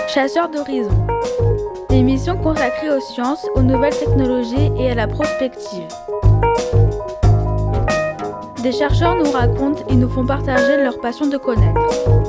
Chasseurs d'horizons, l'émission consacrée aux sciences, aux nouvelles technologies et à la prospective. Des chercheurs nous racontent et nous font partager leur passion de connaître.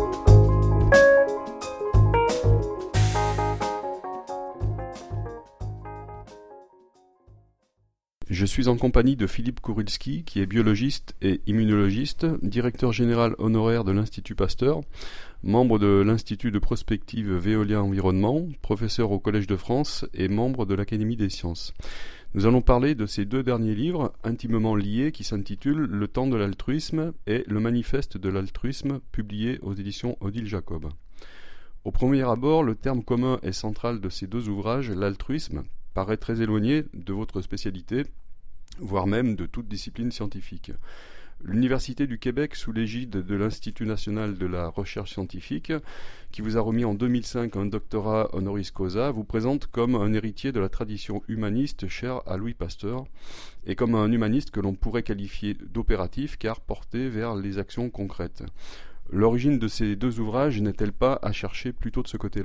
Je suis en compagnie de Philippe Kourilski, qui est biologiste et immunologiste, directeur général honoraire de l'Institut Pasteur, membre de l'Institut de prospective Veolia Environnement, professeur au Collège de France et membre de l'Académie des sciences. Nous allons parler de ces deux derniers livres intimement liés qui s'intitulent Le temps de l'altruisme et Le manifeste de l'altruisme, publié aux éditions Odile Jacob. Au premier abord, le terme commun et central de ces deux ouvrages, l'altruisme, paraît très éloigné de votre spécialité, voire même de toute discipline scientifique. L'Université du Québec, sous l'égide de l'Institut national de la recherche scientifique, qui vous a remis en 2005 un doctorat honoris causa, vous présente comme un héritier de la tradition humaniste chère à Louis Pasteur, et comme un humaniste que l'on pourrait qualifier d'opératif, car porté vers les actions concrètes. L'origine de ces deux ouvrages n'est-elle pas à chercher plutôt de ce côté-là ?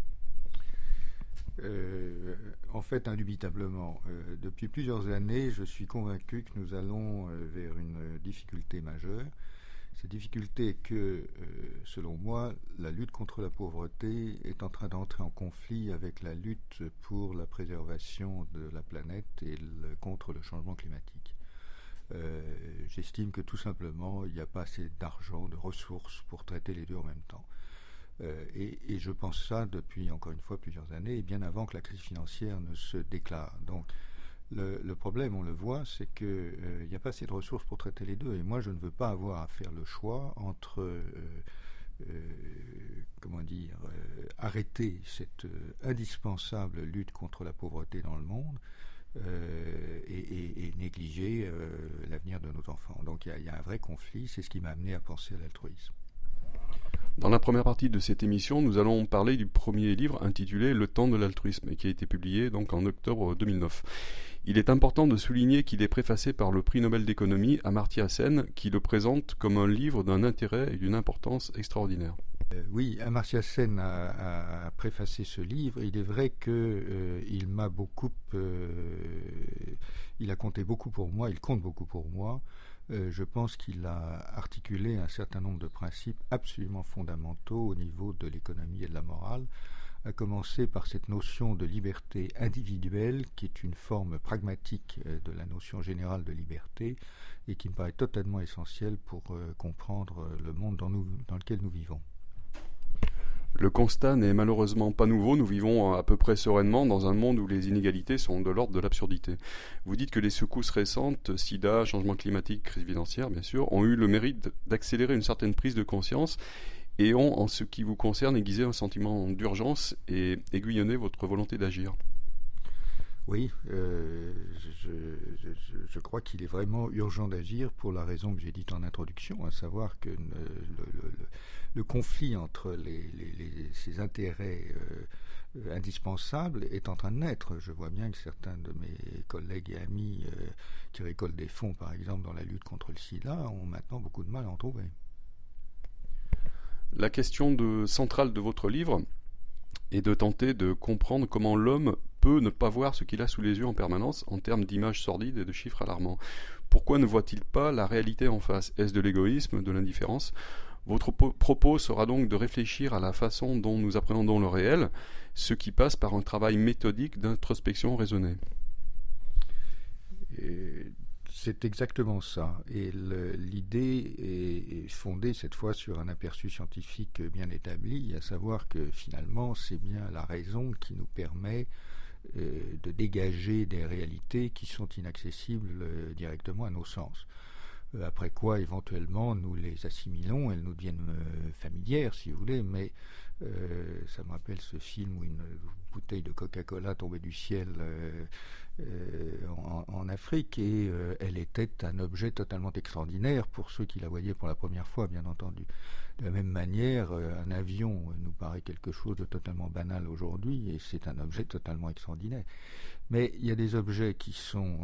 En fait, indubitablement. Depuis plusieurs années, je suis convaincu que nous allons vers une difficulté majeure. Cette difficulté est que, selon moi, la lutte contre la pauvreté est en train d'entrer en conflit avec la lutte pour la préservation de la planète et contre le changement climatique. J'estime que tout simplement, il n'y a pas assez d'argent, de ressources pour traiter les deux en même temps. Et je pense ça depuis, encore une fois, plusieurs années, et bien avant que la crise financière ne se déclare. Donc, le problème, on le voit, c'est qu'il n'y a pas assez de ressources pour traiter les deux. Et moi, je ne veux pas avoir à faire le choix entre, arrêter cette indispensable lutte contre la pauvreté dans le monde et négliger l'avenir de nos enfants. Donc, il y a un vrai conflit. C'est ce qui m'a amené à penser à l'altruisme. Dans la première partie de cette émission, nous allons parler du premier livre intitulé Le temps de l'altruisme et qui a été publié donc en octobre 2009. Il est important de souligner qu'il est préfacé par le prix Nobel d'économie Amartya Sen qui le présente comme un livre d'un intérêt et d'une importance extraordinaire. Oui, Amartya Sen a préfacé ce livre. Il est vrai qu'il m'a beaucoup, il a compté beaucoup pour moi, il compte beaucoup pour moi. Je pense qu'il a articulé un certain nombre de principes absolument fondamentaux au niveau de l'économie et de la morale, à commencer par cette notion de liberté individuelle qui est une forme pragmatique de la notion générale de liberté et qui me paraît totalement essentielle pour comprendre le monde dans lequel nous vivons. Le constat n'est malheureusement pas nouveau, nous vivons à peu près sereinement dans un monde où les inégalités sont de l'ordre de l'absurdité. Vous dites que les secousses récentes, sida, changement climatique, crise financière bien sûr, ont eu le mérite d'accélérer une certaine prise de conscience et ont, en ce qui vous concerne, aiguisé un sentiment d'urgence et aiguillonné votre volonté d'agir. Oui, je crois qu'il est vraiment urgent d'agir pour la raison que j'ai dite en introduction, à savoir que le conflit entre ces intérêts indispensables est en train de naître. Je vois bien que certains de mes collègues et amis qui récoltent des fonds, par exemple, dans la lutte contre le sida, ont maintenant beaucoup de mal à en trouver. La question centrale de votre livre est de tenter de comprendre comment l'homme peut ne pas voir ce qu'il a sous les yeux en permanence en termes d'images sordides et de chiffres alarmants. Pourquoi ne voit-il pas la réalité en face ? Est-ce de l'égoïsme, de l'indifférence ? Votre propos sera donc de réfléchir à la façon dont nous appréhendons le réel, ce qui passe par un travail méthodique d'introspection raisonnée. C'est exactement ça. Et l'idée est fondée cette fois sur un aperçu scientifique bien établi, à savoir que finalement c'est bien la raison qui nous permet de dégager des réalités qui sont inaccessibles directement à nos sens. Après quoi, éventuellement, nous les assimilons, elles nous deviennent familières, si vous voulez, mais ça me rappelle ce film où une bouteille de Coca-Cola tombait du ciel en Afrique, et elle était un objet totalement extraordinaire pour ceux qui la voyaient pour la première fois, bien entendu. De la même manière, un avion nous paraît quelque chose de totalement banal aujourd'hui, et c'est un objet totalement extraordinaire. Mais il y a des objets qui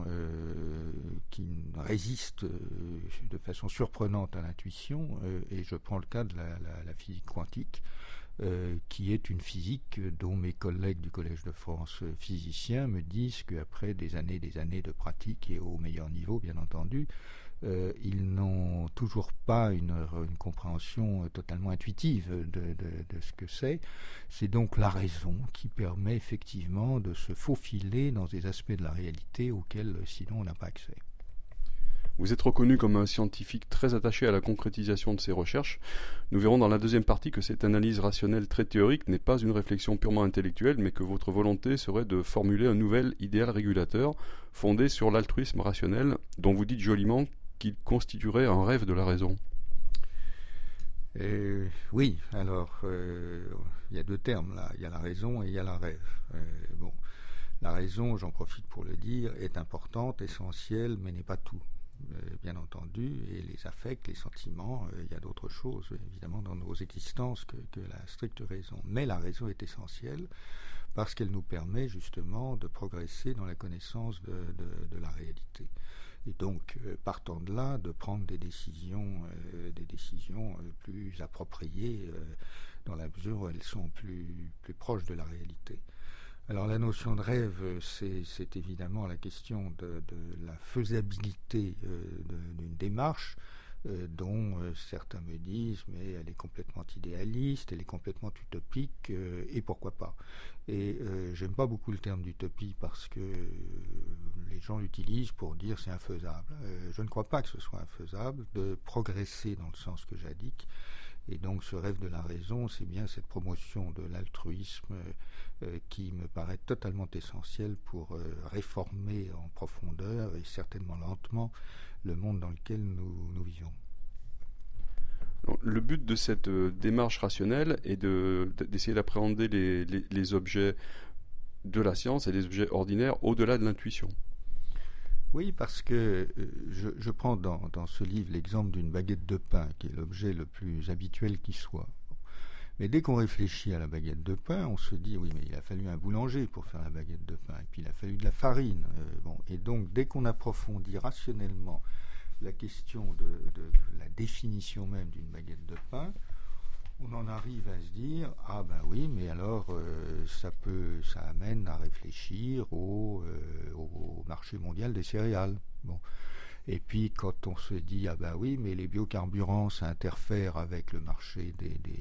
résistent de façon surprenante à l'intuition, et je prends le cas de la physique quantique. qui est une physique dont mes collègues du Collège de France physiciens me disent qu'après des années de pratique, et au meilleur niveau bien entendu, ils n'ont toujours pas une compréhension totalement intuitive de ce que c'est. C'est donc la raison qui permet effectivement de se faufiler dans des aspects de la réalité auxquels sinon on n'a pas accès. Vous êtes reconnu comme un scientifique très attaché à la concrétisation de ses recherches. Nous verrons dans la deuxième partie que cette analyse rationnelle très théorique n'est pas une réflexion purement intellectuelle, mais que votre volonté serait de formuler un nouvel idéal régulateur fondé sur l'altruisme rationnel, dont vous dites joliment qu'il constituerait un rêve de la raison. Oui, alors il y a deux termes là, il y a la raison et il y a la rêve. La raison, j'en profite pour le dire, est importante, essentielle, mais n'est pas tout. Bien entendu, et les affects, les sentiments, il y a d'autres choses évidemment dans nos existences que la stricte raison. Mais la raison est essentielle parce qu'elle nous permet justement de progresser dans la connaissance de la réalité. Et donc, partant de là, de prendre des décisions plus appropriées dans la mesure où elles sont plus proches de la réalité. Alors la notion de rêve, c'est évidemment la question de la faisabilité d'une démarche dont certains me disent mais elle est complètement idéaliste, elle est complètement utopique et pourquoi pas. Et j'aime pas beaucoup le terme d'utopie parce que les gens l'utilisent pour dire c'est infaisable. Je ne crois pas que ce soit infaisable de progresser dans le sens que j'indique. Et donc ce rêve de la raison, c'est bien cette promotion de l'altruisme qui me paraît totalement essentielle pour réformer en profondeur et certainement lentement le monde dans lequel nous vivons. Le but de cette démarche rationnelle est d'essayer d'appréhender les objets de la science et les objets ordinaires au-delà de l'intuition. Oui, parce que je prends dans ce livre l'exemple d'une baguette de pain, qui est l'objet le plus habituel qui soit. Mais dès qu'on réfléchit à la baguette de pain, on se dit, oui, mais il a fallu un boulanger pour faire la baguette de pain, et puis il a fallu de la farine. Et donc, dès qu'on approfondit rationnellement la question de la définition même d'une baguette de pain, on en arrive à se dire, ah ben oui, mais alors ça amène à réfléchir au marché mondial des céréales. Bon. Et puis quand on se dit, ah ben oui, mais les biocarburants, ça interfère avec le marché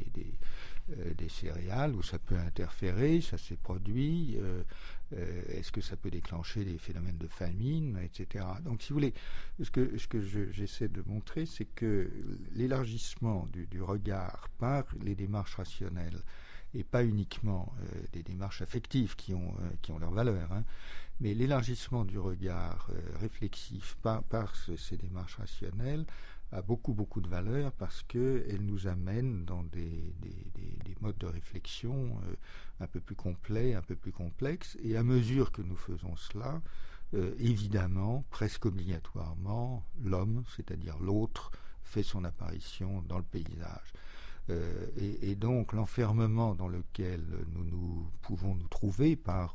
des céréales, ou ça peut interférer, ça s'est produit, est-ce que ça peut déclencher des phénomènes de famine, etc. Donc si vous voulez, ce que j'essaie de montrer, c'est que l'élargissement du regard par les démarches rationnelles, et pas uniquement des démarches affectives qui ont leur valeur, mais l'élargissement du regard réflexif par ces démarches rationnelles a beaucoup de valeur parce qu'elle nous amène dans des modes de réflexion un peu plus complets, un peu plus complexes, et à mesure que nous faisons cela, évidemment, presque obligatoirement, l'homme, c'est-à-dire l'autre, fait son apparition dans le paysage. Et donc l'enfermement dans lequel nous pouvons nous trouver par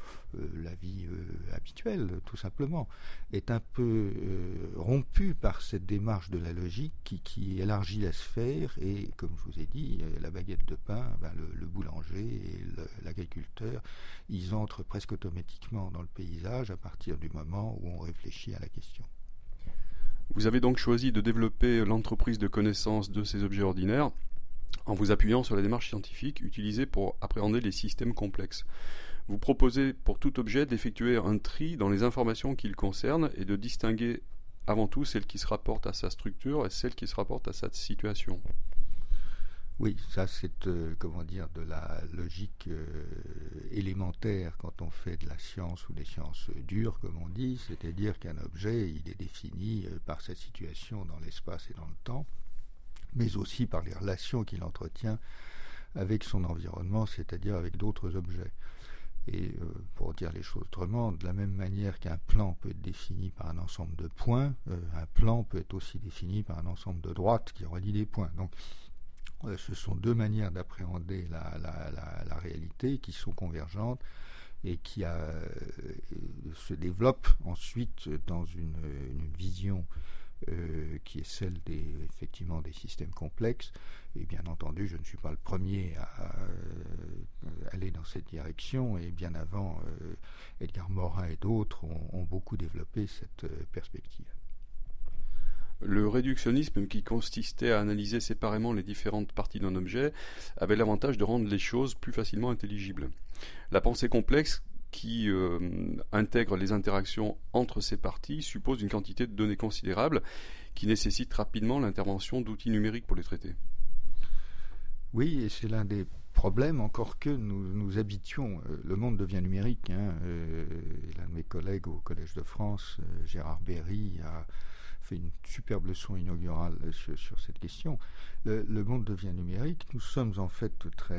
la vie habituelle, tout simplement, est un peu rompu par cette démarche de la logique qui élargit la sphère, et comme je vous ai dit, la baguette de pain, le boulanger et l'agriculteur, ils entrent presque automatiquement dans le paysage à partir du moment où on réfléchit à la question. Vous avez donc choisi de développer l'entreprise de connaissance de ces objets ordinaires en vous appuyant sur la démarche scientifique utilisée pour appréhender les systèmes complexes. Vous proposez pour tout objet d'effectuer un tri dans les informations qu'il concerne et de distinguer avant tout celles qui se rapportent à sa structure et celles qui se rapportent à sa situation. Oui, ça c'est de la logique élémentaire quand on fait de la science ou des sciences dures, comme on dit, c'est-à-dire qu'un objet il est défini par sa situation dans l'espace et dans le temps, mais aussi par les relations qu'il entretient avec son environnement, c'est-à-dire avec d'autres objets. Et pour dire les choses autrement, de la même manière qu'un plan peut être défini par un ensemble de points, un plan peut être aussi défini par un ensemble de droites qui relient des points. Donc, ce sont deux manières d'appréhender la réalité qui sont convergentes et qui se développent ensuite dans une vision qui est celle effectivement des systèmes complexes. Et bien entendu, je ne suis pas le premier à aller dans cette direction, et bien avant, Edgar Morin et d'autres ont beaucoup développé cette perspective. Le réductionnisme, qui consistait à analyser séparément les différentes parties d'un objet, avait l'avantage de rendre les choses plus facilement intelligibles. La pensée complexe, qui intègre les interactions entre ces parties, suppose une quantité de données considérable qui nécessite rapidement l'intervention d'outils numériques pour les traiter. Oui, et c'est l'un des problèmes, encore que nous habitions. Le monde devient numérique. L'un de mes collègues au Collège de France, Gérard Berry, a fait une superbe leçon inaugurale sur cette question. Le monde devient numérique. Nous sommes en fait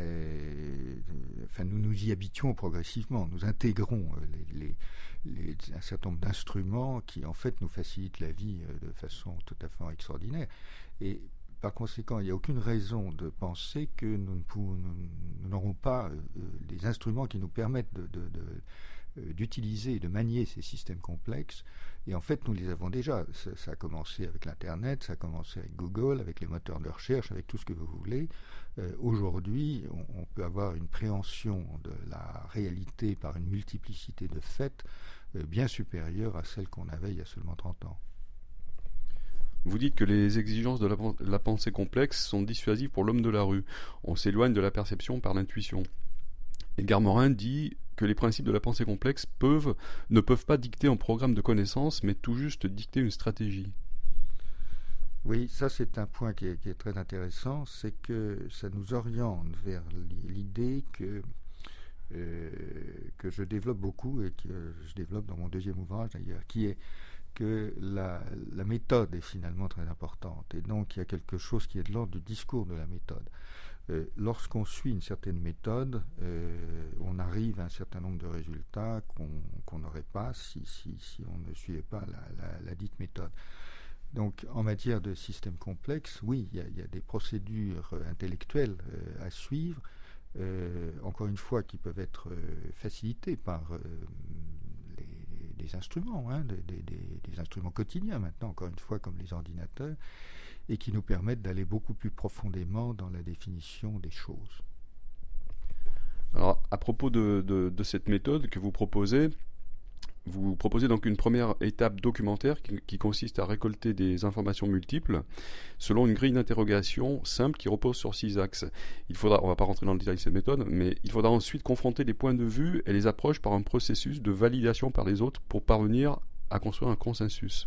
nous y habituons progressivement. Nous intégrons un certain nombre d'instruments qui en fait nous facilitent la vie de façon tout à fait extraordinaire. Et par conséquent, il n'y a aucune raison de penser que nous n'aurons pas des instruments qui nous permettent d'utiliser et de manier ces systèmes complexes. Et en fait, nous les avons déjà. Ça a commencé avec l'Internet, ça a commencé avec Google, avec les moteurs de recherche, avec tout ce que vous voulez. Aujourd'hui, on peut avoir une préhension de la réalité par une multiplicité de faits bien supérieure à celle qu'on avait il y a seulement 30 ans. Vous dites que les exigences de la pensée complexe sont dissuasives pour l'homme de la rue. On s'éloigne de la perception par l'intuition. Edgar Morin dit que les principes de la pensée complexe ne peuvent pas dicter un programme de connaissances, mais tout juste dicter une stratégie. Oui, ça c'est un point qui est très intéressant, c'est que ça nous oriente vers l'idée que je développe beaucoup et que je développe dans mon deuxième ouvrage d'ailleurs, qui est que la méthode est finalement très importante. Et donc il y a quelque chose qui est de l'ordre du discours de la méthode. Lorsqu'on suit une certaine méthode, on arrive à un certain nombre de résultats qu'on n'aurait pas si on ne suivait pas la dite méthode. Donc en matière de systèmes complexes, oui, il y a des procédures intellectuelles à suivre, encore une fois qui peuvent être facilitées par des instruments, des instruments quotidiens maintenant, encore une fois comme les ordinateurs, et qui nous permettent d'aller beaucoup plus profondément dans la définition des choses. Alors, à propos de cette méthode que vous proposez donc une première étape documentaire qui consiste à récolter des informations multiples selon une grille d'interrogation simple qui repose sur 6 axes. On ne va pas rentrer dans le détail de cette méthode, mais il faudra ensuite confronter les points de vue et les approches par un processus de validation par les autres pour parvenir à construire un consensus.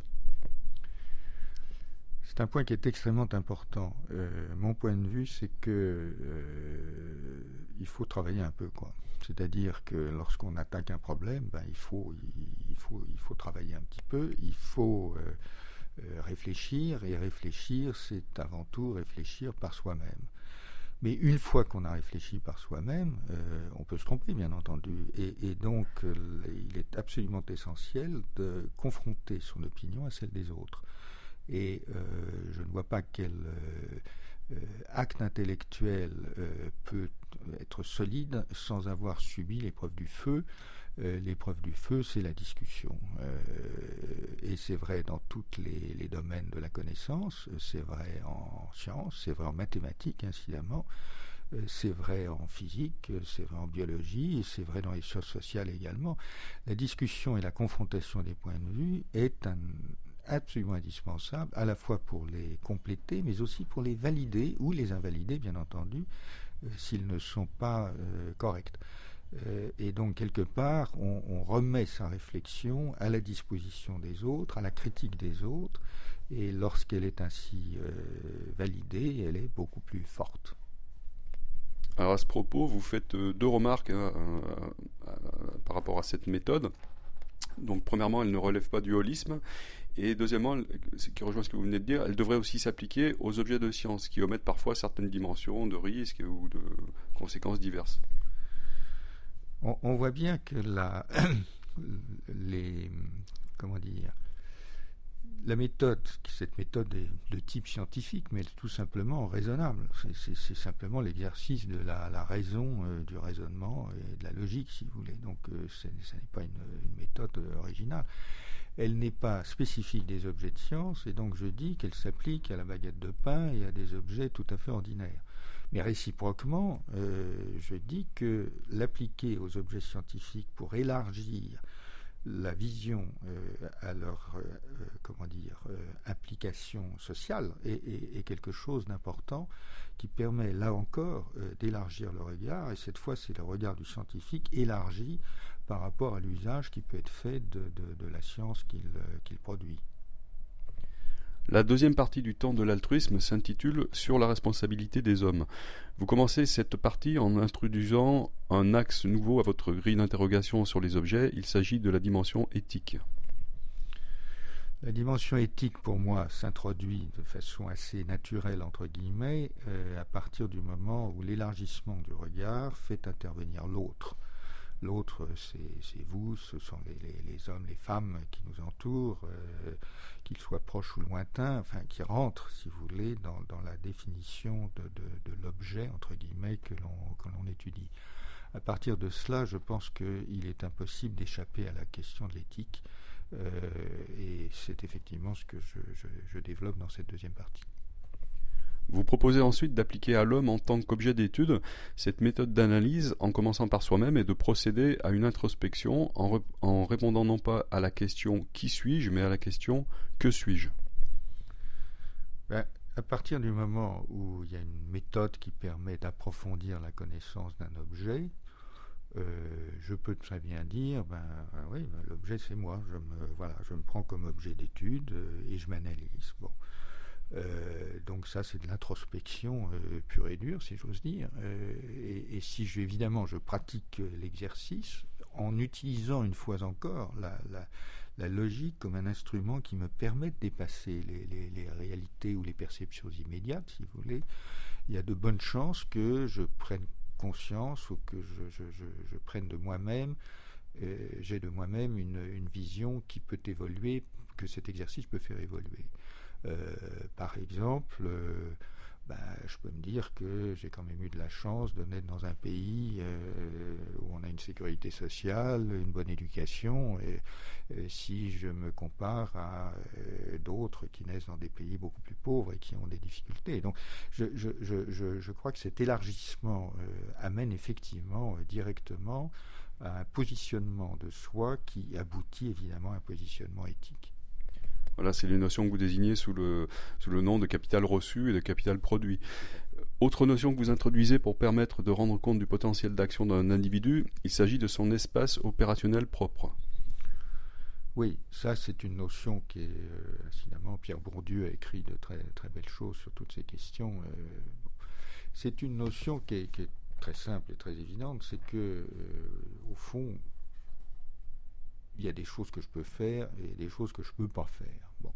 C'est un point qui est extrêmement important. Mon point de vue, c'est que il faut travailler un peu, quoi. C'est-à-dire que lorsqu'on attaque un problème, il faut travailler un petit peu. Il faut réfléchir, et réfléchir, c'est avant tout réfléchir par soi-même. Mais une fois qu'on a réfléchi par soi-même, on peut se tromper, bien entendu. Et donc, il est absolument essentiel de confronter son opinion à celle des autres. Et je ne vois pas quel acte intellectuel peut être solide sans avoir subi l'épreuve du feu. L'épreuve du feu, c'est la discussion. Et c'est vrai dans tous les domaines de la connaissance, c'est vrai en sciences, c'est vrai en mathématiques, incidemment, c'est vrai en physique, c'est vrai en biologie, et c'est vrai dans les sciences sociales également. La discussion et la confrontation des points de vue est absolument indispensable, à la fois pour les compléter, mais aussi pour les valider ou les invalider, bien entendu, s'ils ne sont pas corrects. Et donc, quelque part, on remet sa réflexion à la disposition des autres, à la critique des autres, et lorsqu'elle est ainsi validée, elle est beaucoup plus forte. Alors à ce propos, vous faites 2 remarques par rapport à cette méthode. Donc premièrement, elle ne relève pas du holisme, et deuxièmement, ce qui rejoint ce que vous venez de dire, elle devrait aussi s'appliquer aux objets de science qui omettent parfois certaines dimensions de risques ou de conséquences diverses. On voit bien que La méthode, cette méthode est de type scientifique, mais elle est tout simplement raisonnable. C'est simplement l'exercice de la raison, du raisonnement et de la logique, si vous voulez. Donc ce n'est pas une méthode originale. Elle n'est pas spécifique des objets de science, et donc je dis qu'elle s'applique à la baguette de pain et à des objets tout à fait ordinaires. Mais réciproquement, je dis que l'appliquer aux objets scientifiques pour élargir la vision à leur implication sociale est quelque chose d'important qui permet là encore d'élargir le regard, et cette fois c'est le regard du scientifique élargi par rapport à l'usage qui peut être fait de la science qu'il produit. La deuxième partie du temps de l'altruisme s'intitule « Sur la responsabilité des hommes ». Vous commencez cette partie en introduisant un axe nouveau à votre grille d'interrogation sur les objets. Il s'agit de la dimension éthique. La dimension éthique, pour moi, s'introduit de façon assez naturelle, entre guillemets, à partir du moment où l'élargissement du regard fait intervenir l'autre. L'autre, c'est vous, ce sont les hommes, les femmes qui nous entourent, qu'ils soient proches ou lointains, enfin qui rentrent, si vous voulez, dans la définition de l'objet, entre guillemets, que l'on étudie. À partir de cela, je pense qu'il est impossible d'échapper à la question de l'éthique, et c'est effectivement ce que je développe dans cette deuxième partie. Vous proposez ensuite d'appliquer à l'homme en tant qu'objet d'étude cette méthode d'analyse en commençant par soi-même et de procéder à une introspection en répondant non pas à la question « qui suis-je » mais à la question « que suis-je » ? À partir du moment où il y a une méthode qui permet d'approfondir la connaissance d'un objet, je peux très bien dire, oui, l'objet c'est moi, je me prends comme objet d'étude et je m'analyse. Bon. Donc ça c'est de l'introspection pure et dure, si j'ose dire, et si évidemment je pratique l'exercice en utilisant une fois encore la logique comme un instrument qui me permet de dépasser les réalités ou les perceptions immédiates, si vous voulez, il y a de bonnes chances que je prenne conscience ou que je prenne de moi-même, j'ai de moi-même une vision qui peut évoluer, que cet exercice peut faire évoluer. Par exemple, je peux me dire que j'ai quand même eu de la chance de naître dans un pays où on a une sécurité sociale, une bonne éducation, et si je me compare à d'autres qui naissent dans des pays beaucoup plus pauvres et qui ont des difficultés. Donc je crois que cet élargissement amène effectivement directement à un positionnement de soi qui aboutit évidemment à un positionnement éthique. Voilà, c'est les notions que vous désignez sous le nom de capital reçu et de capital produit. Autre notion que vous introduisez pour permettre de rendre compte du potentiel d'action d'un individu, il s'agit de son espace opérationnel propre. Oui, ça c'est une notion qui est, incidemment, Pierre Bourdieu a écrit de très, très belles choses sur toutes ces questions. C'est une notion qui est très simple et très évidente, c'est que, au fond, il y a des choses que je peux faire et des choses que je ne peux pas faire. Bon.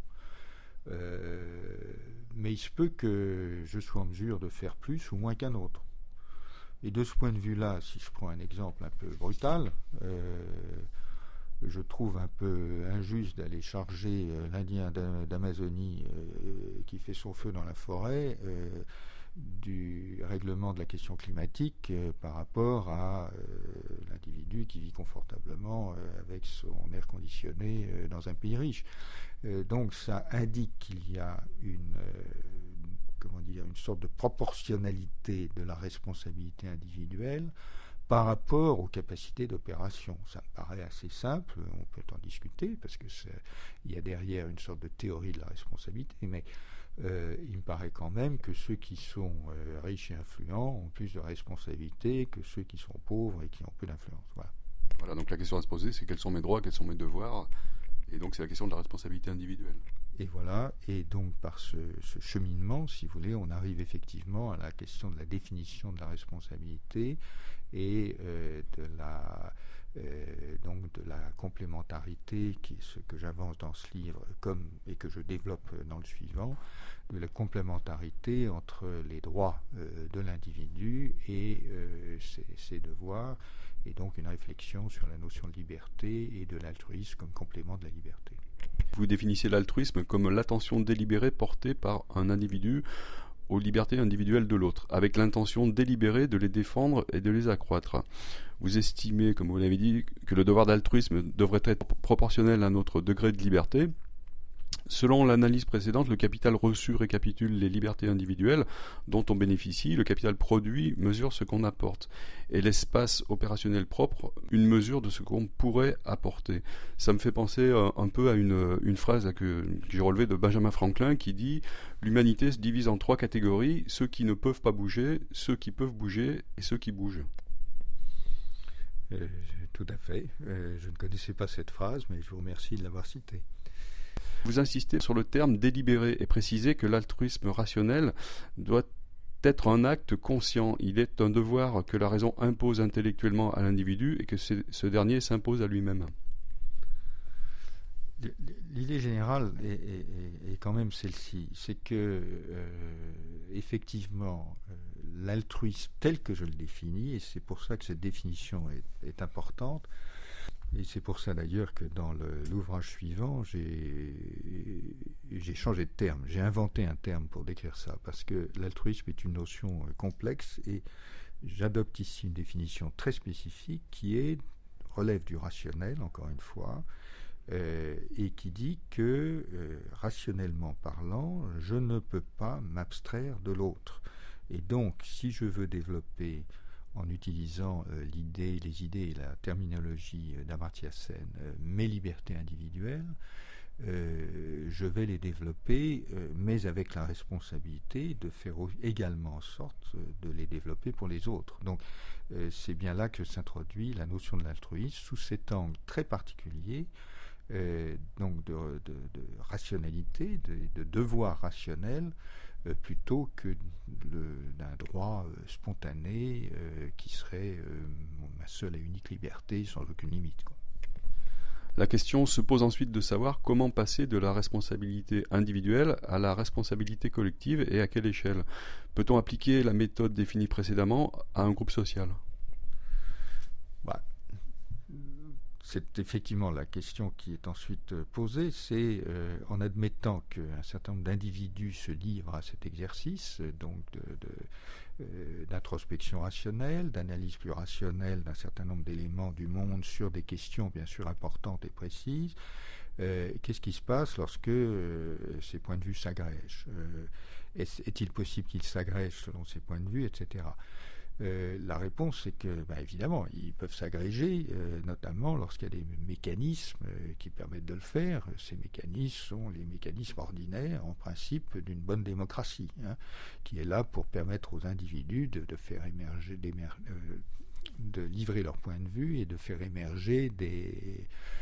Mais il se peut que je sois en mesure de faire plus ou moins qu'un autre. Et de ce point de vue-là, si je prends un exemple un peu brutal, je trouve un peu injuste d'aller charger l'Indien d'Amazonie qui fait son feu dans la forêt du règlement de la question climatique par rapport à l'individu qui vit confortablement avec son air conditionné dans un pays riche. Donc ça indique qu'il y a une sorte de proportionnalité de la responsabilité individuelle par rapport aux capacités d'opération. Ça me paraît assez simple, on peut en discuter, parce que il y a derrière une sorte de théorie de la responsabilité, mais il me paraît quand même que ceux qui sont riches et influents ont plus de responsabilités que ceux qui sont pauvres et qui ont peu d'influence. Voilà, donc la question à se poser, c'est quels sont mes droits, quels sont mes devoirs, et donc c'est la question de la responsabilité individuelle. Et voilà, et donc par ce cheminement, si vous voulez, on arrive effectivement à la question de la définition de la responsabilité et de la complémentarité, qui est ce que j'avance dans ce livre et que je développe dans le suivant, de la complémentarité entre les droits de l'individu et ses devoirs, et donc une réflexion sur la notion de liberté et de l'altruisme comme complément de la liberté. Vous définissez l'altruisme comme l'attention délibérée portée par un individu aux libertés individuelles de l'autre, avec l'intention délibérée de les défendre et de les accroître. Vous estimez, comme vous l'avez dit, que le devoir d'altruisme devrait être proportionnel à notre degré de liberté. Selon l'analyse précédente, le capital reçu récapitule les libertés individuelles dont on bénéficie, le capital produit mesure ce qu'on apporte, et l'espace opérationnel propre, une mesure de ce qu'on pourrait apporter. Ça me fait penser un peu à une phrase que j'ai relevée de Benjamin Franklin qui dit « L'humanité se divise en 3 catégories, ceux qui ne peuvent pas bouger, ceux qui peuvent bouger et ceux qui bougent ». Tout à fait. Je ne connaissais pas cette phrase, mais je vous remercie de l'avoir citée. Vous insistez sur le terme délibéré et précisez que l'altruisme rationnel doit être un acte conscient. Il est un devoir que la raison impose intellectuellement à l'individu et que ce dernier s'impose à lui-même. L'idée générale est quand même celle-ci, c'est que effectivement l'altruisme tel que je le définis, et c'est pour ça que cette définition est importante, et c'est pour ça d'ailleurs que dans l'ouvrage suivant j'ai changé de terme, j'ai inventé un terme pour décrire ça, parce que l'altruisme est une notion complexe et j'adopte ici une définition très spécifique qui relève du rationnel, encore une fois, et qui dit que, rationnellement parlant, je ne peux pas m'abstraire de l'autre. Et donc, si je veux développer, en utilisant les idées et la terminologie d'Amartya Sen, mes libertés individuelles, je vais les développer, mais avec la responsabilité de faire également en sorte de les développer pour les autres. Donc, c'est bien là que s'introduit la notion de l'altruisme, sous cet angle très particulier, donc de rationalité, de devoir rationnel, plutôt que d'un droit spontané qui serait ma seule et unique liberté sans aucune limite, quoi. La question se pose ensuite de savoir comment passer de la responsabilité individuelle à la responsabilité collective et à quelle échelle. Peut-on appliquer la méthode définie précédemment à un groupe social ? C'est effectivement la question qui est ensuite posée, c'est en admettant qu'un certain nombre d'individus se livrent à cet exercice, donc d'introspection rationnelle, d'analyse plus rationnelle d'un certain nombre d'éléments du monde sur des questions bien sûr importantes et précises. Qu'est-ce qui se passe lorsque ces points de vue s'agrègent ? Est-il possible qu'ils s'agrègent selon ces points de vue, etc. La réponse est que, évidemment, ils peuvent s'agréger, notamment lorsqu'il y a des mécanismes qui permettent de le faire. Ces mécanismes sont les mécanismes ordinaires, en principe, d'une bonne démocratie, qui est là pour permettre aux individus de faire émerger, de livrer leur point de vue et de faire émerger des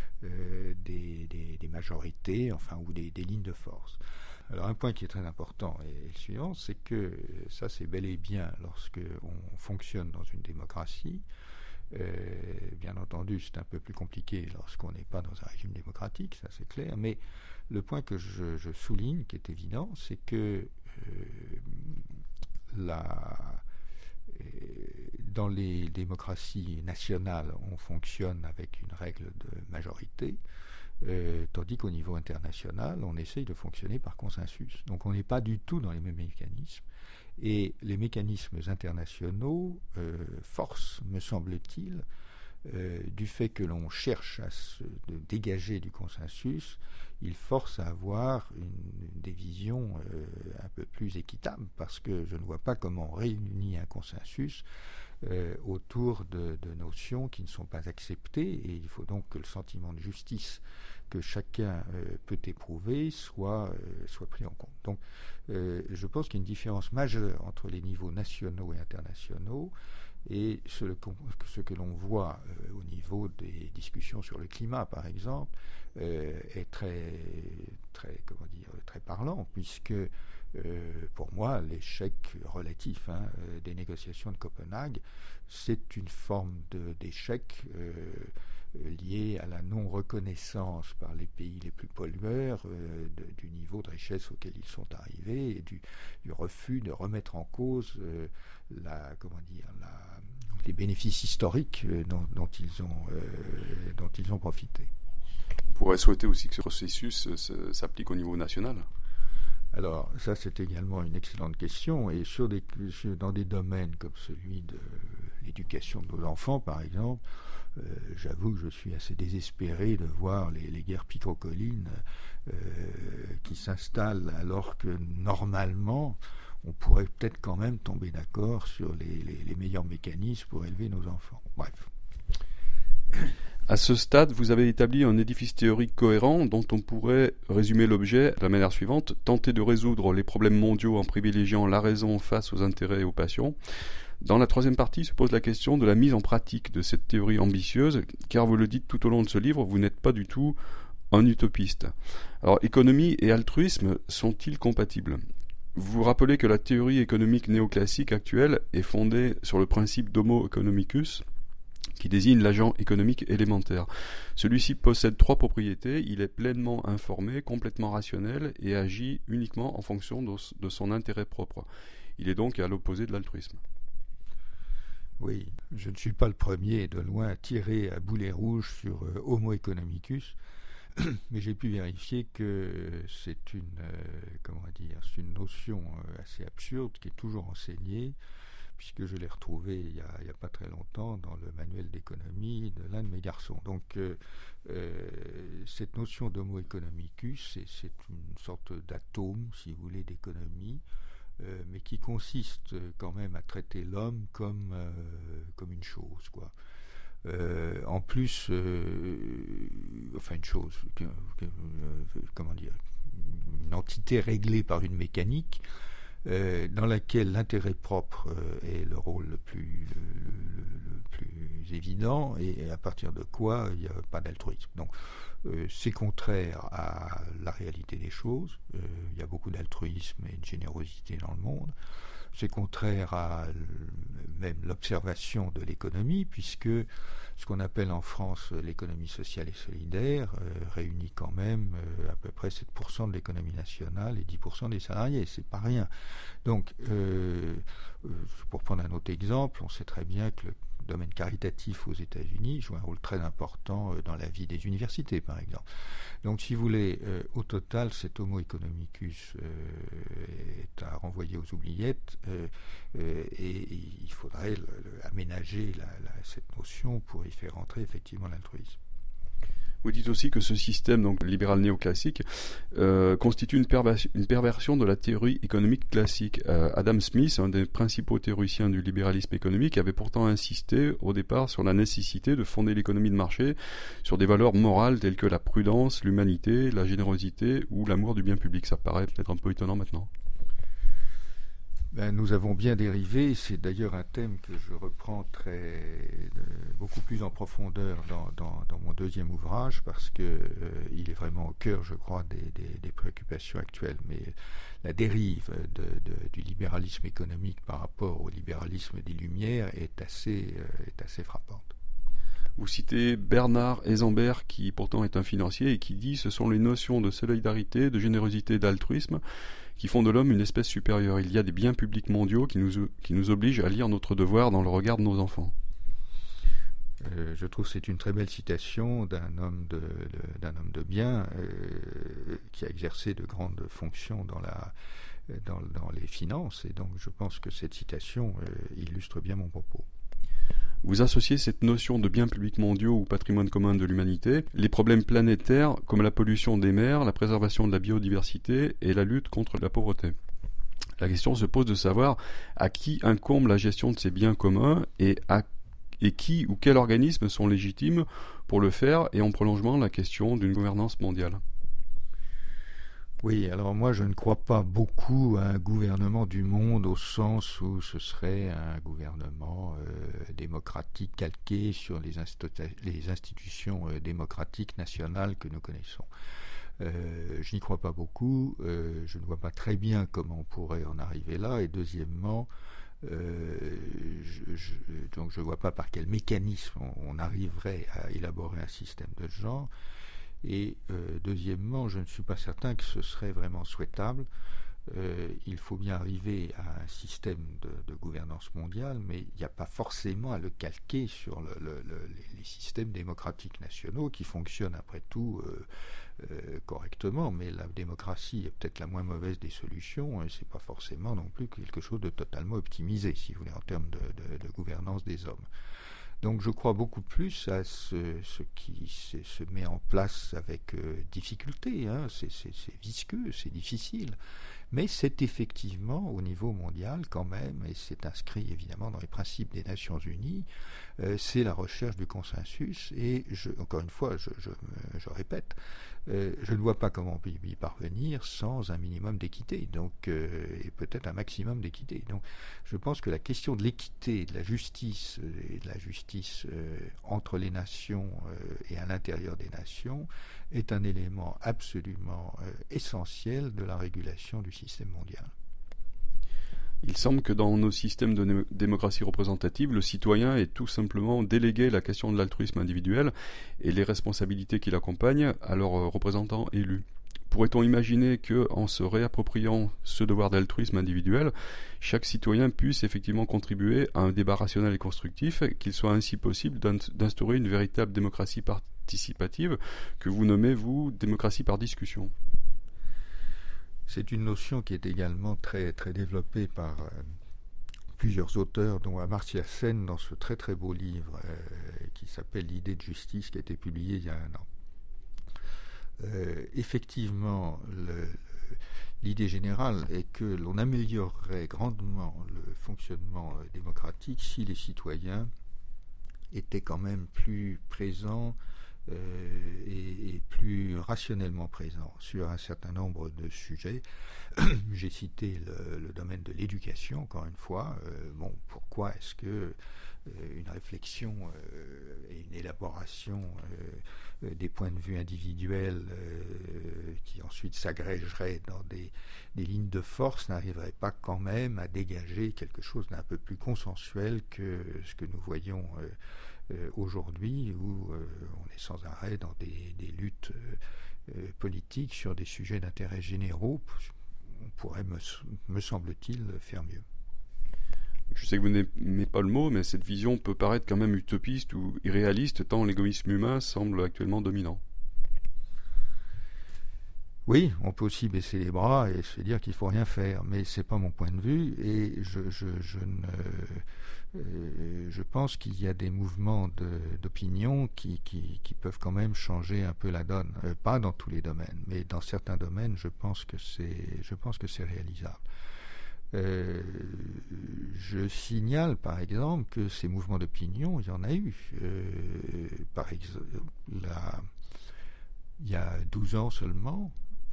majorités, ou des lignes de force. Alors un point qui est très important est le suivant, c'est que ça c'est bel et bien lorsque on fonctionne dans une démocratie. Bien entendu c'est un peu plus compliqué lorsqu'on n'est pas dans un régime démocratique, ça c'est clair, mais le point que je souligne, qui est évident, c'est que dans les démocraties nationales, on fonctionne avec une règle de majorité, tandis qu'au niveau international, on essaye de fonctionner par consensus. Donc on n'est pas du tout dans les mêmes mécanismes. Et les mécanismes internationaux forcent, me semble-t-il, du fait que l'on cherche à se dégager du consensus, il force à avoir des visions un peu plus équitables, parce que je ne vois pas comment on réunit un consensus autour de notions qui ne sont pas acceptées, et il faut donc que le sentiment de justice que chacun peut éprouver soit pris en compte. Donc je pense qu'il y a une différence majeure entre les niveaux nationaux et internationaux, et ce que l'on voit au niveau des discussions sur le climat, par exemple, est très parlant, puisque pour moi, l'échec relatif des négociations de Copenhague, c'est une forme d'échec lié à la non-reconnaissance par les pays les plus pollueurs du niveau de richesse auquel ils sont arrivés, et du refus de remettre en cause les bénéfices historiques dont ils ont profité. On pourrait souhaiter aussi que ce processus s'applique au niveau national. Alors, ça, c'est également une excellente question. Et dans des domaines comme celui de l'éducation de nos enfants, par exemple, j'avoue que je suis assez désespéré de voir les guerres picrocolines qui s'installent, alors que normalement, on pourrait peut-être quand même tomber d'accord sur les meilleurs mécanismes pour élever nos enfants. Bref. À ce stade, vous avez établi un édifice théorique cohérent dont on pourrait résumer l'objet de la manière suivante: tenter de résoudre les problèmes mondiaux en privilégiant la raison face aux intérêts et aux passions. Dans la troisième partie se pose la question de la mise en pratique de cette théorie ambitieuse, car vous le dites tout au long de ce livre, vous n'êtes pas du tout un utopiste. Alors, économie et altruisme sont-ils compatibles ? Vous rappelez que la théorie économique néoclassique actuelle est fondée sur le principe d'homo economicus, qui désigne l'agent économique élémentaire. Celui-ci possède 3 propriétés: il est pleinement informé, complètement rationnel et agit uniquement en fonction de son intérêt propre. Il est donc à l'opposé de l'altruisme. Oui, je ne suis pas le premier de loin à tirer à boulet rouge sur Homo economicus, mais j'ai pu vérifier que c'est une notion assez absurde qui est toujours enseignée, puisque je l'ai retrouvé il y a pas très longtemps dans le manuel d'économie de l'un de mes garçons. Donc cette notion d'homo economicus, c'est une sorte d'atome, si vous voulez, d'économie, mais qui consiste quand même à traiter l'homme comme une chose, quoi. En plus, une chose, comment dire, une entité réglée par une mécanique, dans laquelle l'intérêt propre est le rôle le plus évident, et à partir de quoi il n'y a pas d'altruisme. Donc c'est contraire à la réalité des choses. Il y a beaucoup d'altruisme et de générosité dans le monde. C'est contraire à même l'observation de l'économie, puisque ce qu'on appelle en France l'économie sociale et solidaire réunit quand même à peu près 7% de l'économie nationale et 10% des salariés. C'est pas rien. Donc, pour prendre un autre exemple, on sait très bien que le domaine caritatif aux États-Unis joue un rôle très important dans la vie des universités, par exemple. Donc, si vous voulez, au total, cet homo economicus est à renvoyer aux oubliettes, et il faudrait aménager cette notion pour y faire entrer effectivement l'altruisme. Vous dites aussi que ce système donc libéral néoclassique constitue une perversion de la théorie économique classique. Adam Smith, un des principaux théoriciens du libéralisme économique, avait pourtant insisté au départ sur la nécessité de fonder l'économie de marché sur des valeurs morales telles que la prudence, l'humanité, la générosité ou l'amour du bien public. Ça paraît peut-être un peu étonnant maintenant. Nous avons bien dérivé. C'est d'ailleurs un thème que je reprends beaucoup plus en profondeur dans mon deuxième ouvrage, parce que il est vraiment au cœur, je crois, des préoccupations actuelles. Mais la dérive du libéralisme économique par rapport au libéralisme des Lumières est assez frappante. Vous citez Bernard Eisenberg, qui pourtant est un financier, et qui dit « Ce sont les notions de solidarité, de générosité, d'altruisme qui font de l'homme une espèce supérieure. Il y a des biens publics mondiaux qui nous obligent à lire notre devoir dans le regard de nos enfants. » Je trouve que c'est une très belle citation d'un homme de bien qui a exercé de grandes fonctions dans les finances, et donc je pense que cette citation illustre bien mon propos. Vous associez cette notion de biens publics mondiaux ou patrimoine commun de l'humanité, les problèmes planétaires comme la pollution des mers, la préservation de la biodiversité et la lutte contre la pauvreté. La question se pose de savoir à qui incombe la gestion de ces biens communs et qui ou quels organismes sont légitimes pour le faire, et en prolongement la question d'une gouvernance mondiale. Oui, alors moi je ne crois pas beaucoup à un gouvernement du monde au sens où ce serait un gouvernement démocratique calqué sur les institutions démocratiques nationales que nous connaissons. Je n'y crois pas beaucoup, je ne vois pas très bien comment on pourrait en arriver là, et deuxièmement, donc je ne vois pas par quel mécanisme on arriverait à élaborer un système de ce genre. Et deuxièmement, je ne suis pas certain que ce serait vraiment souhaitable, il faut bien arriver à un système de gouvernance mondiale, mais il n'y a pas forcément à le calquer sur les systèmes démocratiques nationaux qui fonctionnent après tout correctement, mais la démocratie est peut-être la moins mauvaise des solutions, et c'est pas forcément non plus quelque chose de totalement optimisé, si vous voulez, en termes de gouvernance des hommes. Donc je crois beaucoup plus à ce qui se met en place avec difficulté, hein. C'est visqueux, c'est difficile, mais c'est effectivement au niveau mondial quand même, et c'est inscrit évidemment dans les principes des Nations Unies, c'est la recherche du consensus, et encore une fois, je répète, je ne vois pas comment on peut y parvenir sans un minimum d'équité, donc, et peut-être un maximum d'équité. Donc je pense que la question de l'équité, de la justice, et de la justice entre les nations et à l'intérieur des nations est un élément absolument essentiel de la régulation du système mondial. Il semble que dans nos systèmes de démocratie représentative, le citoyen est tout simplement délégué la question de l'altruisme individuel et les responsabilités qui l'accompagnent à leurs représentants élus. Pourrait-on imaginer que, en se réappropriant ce devoir d'altruisme individuel, chaque citoyen puisse effectivement contribuer à un débat rationnel et constructif, qu'il soit ainsi possible d'instaurer une véritable démocratie participative que vous nommez, vous, démocratie par discussion? C'est une notion qui est également très, très développée par plusieurs auteurs, dont Amartya Sen dans ce très très beau livre qui s'appelle L'idée de justice, qui a été publié il y a 1 an. Effectivement, l'idée générale est que l'on améliorerait grandement le fonctionnement démocratique si les citoyens étaient quand même plus présents et plus rationnellement présents sur un certain nombre de sujets. J'ai cité le domaine de l'éducation, encore une fois. Pourquoi est-ce que une réflexion et une élaboration des points de vue individuels qui ensuite s'agrégeraient dans des lignes de force n'arriverait pas quand même à dégager quelque chose d'un peu plus consensuel que ce que nous voyons aujourd'hui, où on est sans arrêt dans des luttes politiques sur des sujets d'intérêt généraux. On pourrait, me semble-t-il, faire mieux. Je sais que vous n'aimez pas le mot, mais cette vision peut paraître quand même utopiste ou irréaliste, tant l'égoïsme humain semble actuellement dominant. Oui, on peut aussi baisser les bras et se dire qu'il ne faut rien faire, mais ce n'est pas mon point de vue, et je pense qu'il y a des mouvements d'opinion qui peuvent quand même changer un peu la donne. Pas dans tous les domaines, mais dans certains domaines, je pense que c'est réalisable. Je signale par exemple que ces mouvements d'opinion, il y en a eu. Par exemple, il y a 12 ans seulement,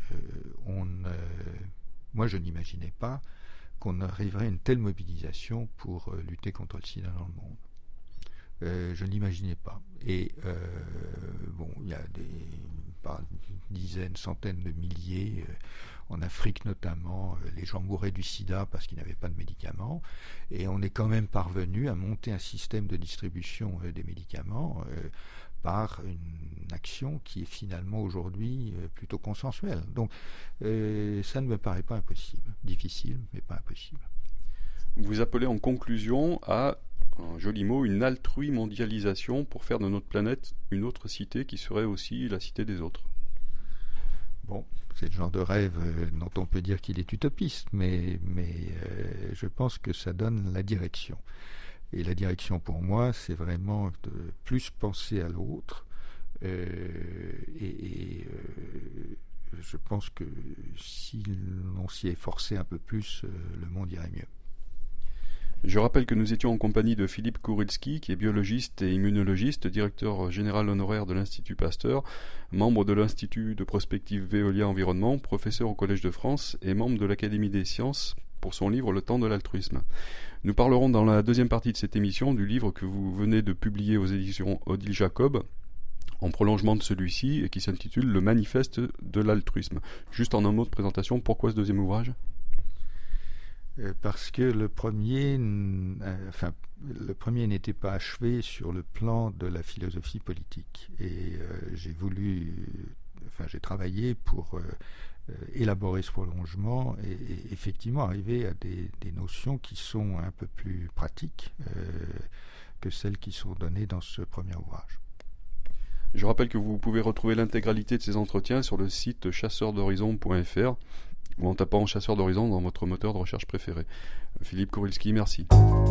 moi je n'imaginais pas qu'on arriverait à une telle mobilisation pour lutter contre le sida dans le monde. Je ne l'imaginais pas. Et il y a par dizaines, centaines de milliers, en Afrique notamment, les gens mouraient du sida parce qu'ils n'avaient pas de médicaments, et on est quand même parvenu à monter un système de distribution des médicaments par une action qui est finalement aujourd'hui plutôt consensuelle. Donc ça ne me paraît pas impossible. Difficile, mais pas impossible. Vous appelez en conclusion à, un joli mot, une altruimondialisation pour faire de notre planète une autre cité qui serait aussi la cité des autres. Bon, c'est le genre de rêve dont on peut dire qu'il est utopiste, mais je pense que ça donne la direction. Et la direction pour moi, c'est vraiment de plus penser à l'autre. Je pense que si l'on s'y efforçait un peu plus, le monde irait mieux. Je rappelle que nous étions en compagnie de Philippe Kurilski, qui est biologiste et immunologiste, directeur général honoraire de l'Institut Pasteur, membre de l'Institut de prospective Veolia Environnement, professeur au Collège de France et membre de l'Académie des sciences pour son livre Le temps de l'altruisme. Nous parlerons dans la deuxième partie de cette émission du livre que vous venez de publier aux éditions Odile Jacob, en prolongement de celui-ci, et qui s'intitule Le manifeste de l'altruisme. Juste en un mot de présentation, pourquoi ce deuxième ouvrage ? Parce que le premier n'était pas achevé sur le plan de la philosophie politique, et j'ai travaillé pour élaborer ce prolongement et effectivement arriver à des notions qui sont un peu plus pratiques que celles qui sont données dans ce premier ouvrage. Je rappelle que vous pouvez retrouver l'intégralité de ces entretiens sur le site chasseurdhorizon.fr ou en tapant Chasseur d'Horizon dans votre moteur de recherche préféré. Philippe Kourilski, merci.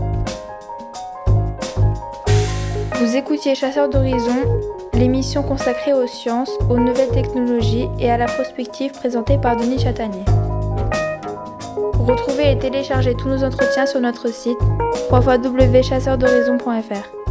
Vous écoutiez Chasseur d'Horizon, l'émission consacrée aux sciences, aux nouvelles technologies et à la prospective présentée par Denis Chatanier. Retrouvez et téléchargez tous nos entretiens sur notre site www.chasseurdhorizon.fr.